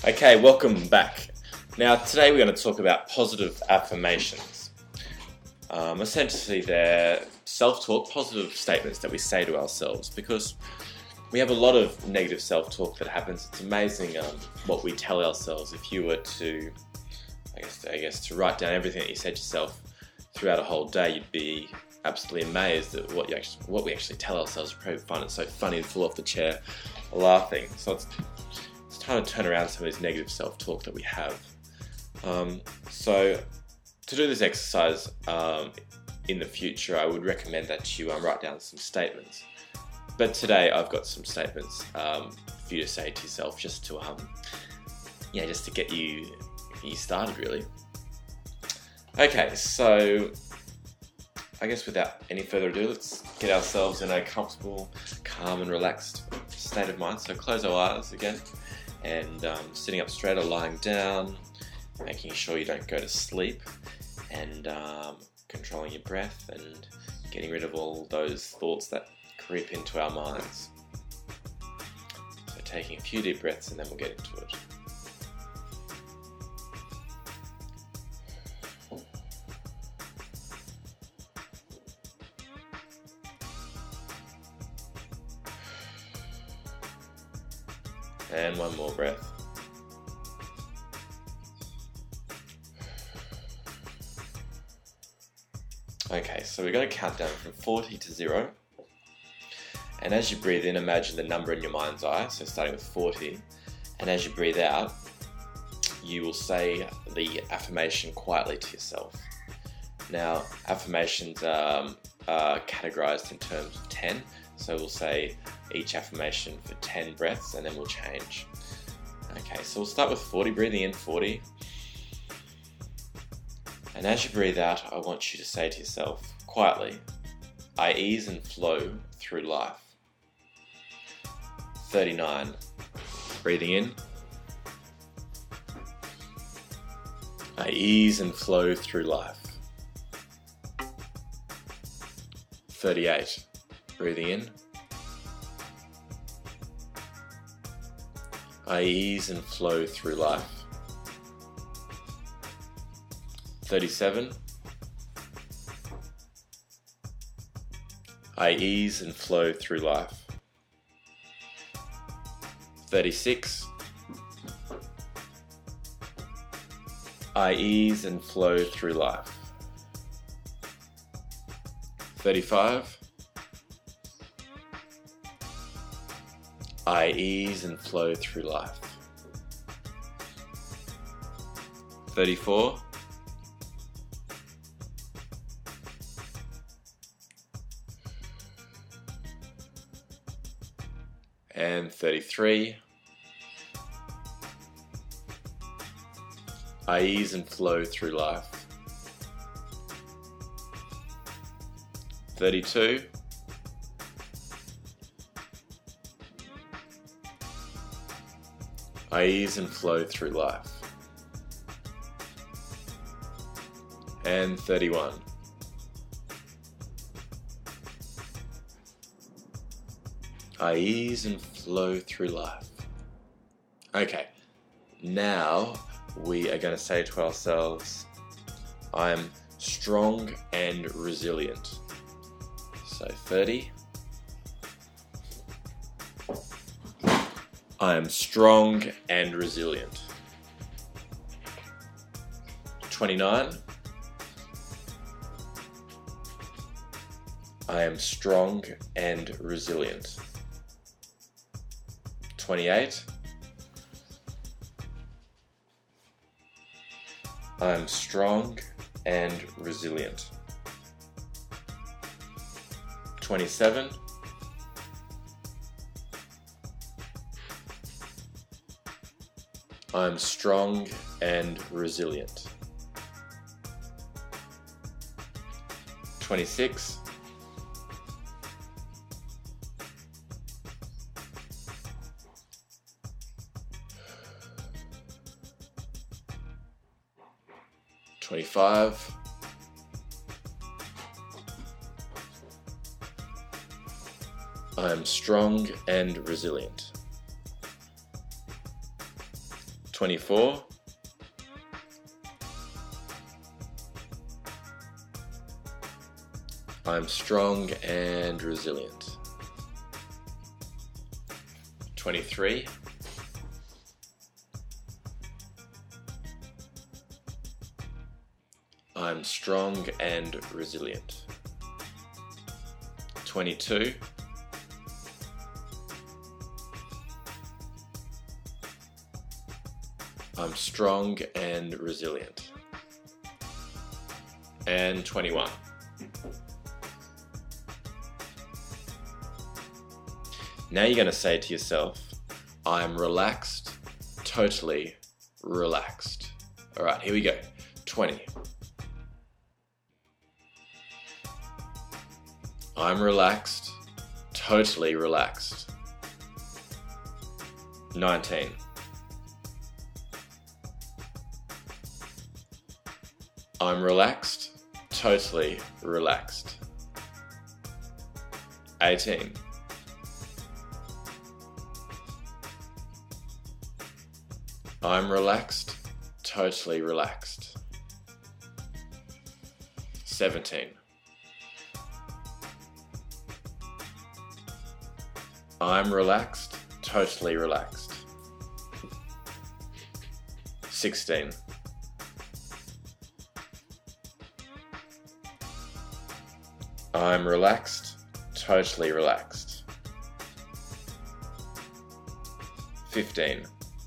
Okay, welcome back. Now, today we're going to talk about positive affirmations. Essentially, they're self-talk, positive statements that we say to ourselves because we have a lot of negative self-talk that happens. It's amazing what we tell ourselves. If you were to, I guess, to write down everything that you said to yourself throughout a whole day, you'd be absolutely amazed at what we actually tell ourselves. You probably find it so funny and fall off the chair laughing. So it's time to turn around some of these negative self-talk that we have. So to do this exercise in the future, I would recommend that you write down some statements. But today I've got some statements for you to say to yourself, just to get you started, really. Okay, so I guess without any further ado, let's get ourselves in a comfortable, calm and relaxed state of mind. So close our eyes again, and sitting up straight or lying down, making sure you don't go to sleep, and controlling your breath and getting rid of all those thoughts that creep into our minds. So taking a few deep breaths and then we'll get into it. And one more breath. Okay, so we're going to count down from 40 to 0. And as you breathe in, imagine the number in your mind's eye, so starting with 40. And as you breathe out, you will say the affirmation quietly to yourself. Now, affirmations are categorized in terms of 10. So we'll say each affirmation for 10 breaths and then we'll change. Okay, so we'll start with 40, breathing in 40. And as you breathe out, I want you to say to yourself quietly, I ease and flow through life. 39, breathing in. I ease and flow through life. 38, breathing in. I ease and flow through life. 37. I ease and flow through life. 36. I ease and flow through life. 35. I ease and flow through life. 34. And 33. I ease and flow through life. 32. I ease and flow through life. And 31. I ease and flow through life. Okay, now we are going to say to ourselves, I am strong and resilient. So 30. I am strong and resilient. 29. I am strong and resilient. 28. I am strong and resilient. 27. I am strong and resilient. 26. $25. I am strong and resilient. 24. I'm strong and resilient. 23. I'm strong and resilient. 22. I'm strong and resilient. And 21. Now you're going to say to yourself, I'm relaxed, totally relaxed. All right, here we go. 20. I'm relaxed, totally relaxed. 19. I'm relaxed, totally relaxed. 18. I'm relaxed, totally relaxed. 17. I'm relaxed, totally relaxed. 16. I'm relaxed, totally relaxed. 15.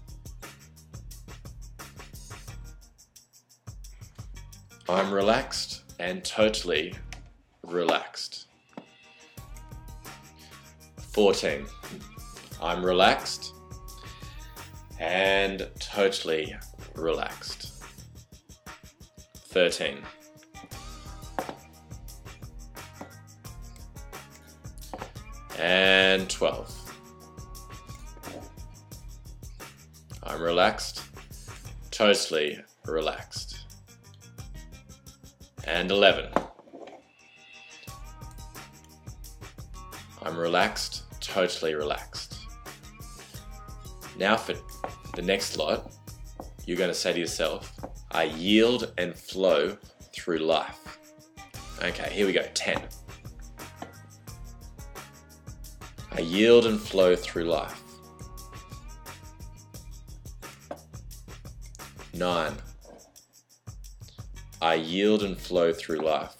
I'm relaxed and totally relaxed. 14. I'm relaxed and totally relaxed. 13. And 12. I'm relaxed, totally relaxed. And 11. I'm relaxed, totally relaxed. Now for the next lot, you're going to say to yourself, I yield and flow through life. Okay, here we go. 10. I yield and flow through life. 9. I yield and flow through life.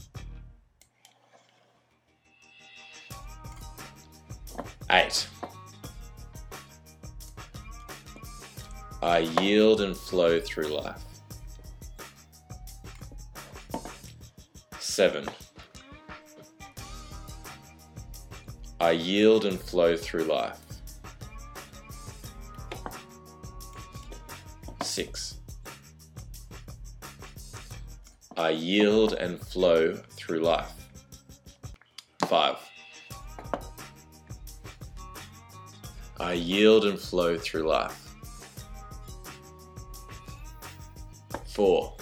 8. I yield and flow through life. 7. I yield and flow through life. 6. I yield and flow through life. 5. I yield and flow through life. 4.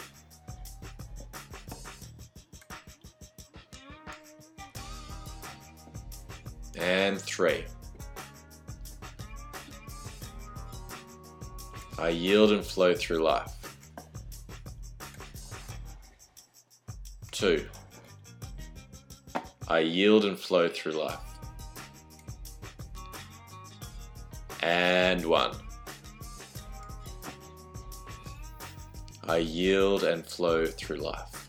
And 3. I yield and flow through life. 2. I yield and flow through life. And 1. I yield and flow through life.